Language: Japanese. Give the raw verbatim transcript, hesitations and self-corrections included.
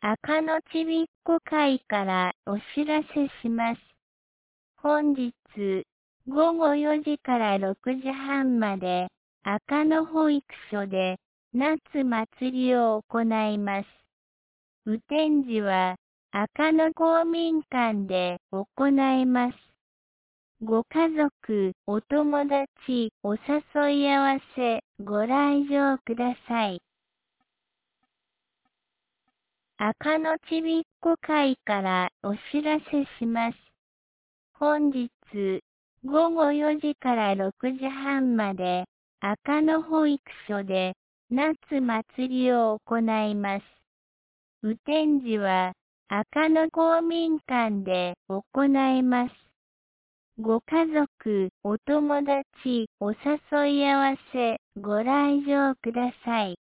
赤のちびっこ会からお知らせします。本日、ごごよじからろくじはんまで、赤の保育所で、夏祭りを行います。雨天時は、赤の公民館で行います。ご家族、お友達、お誘い合わせ、ご来場ください。赤のちびっこ会からお知らせします。本日、ごごよじからろくじはんまで、赤の保育所で、夏祭りを行います。雨天時は、赤の公民館で行います。ご家族、お友達、お誘い合わせ、ご来場ください。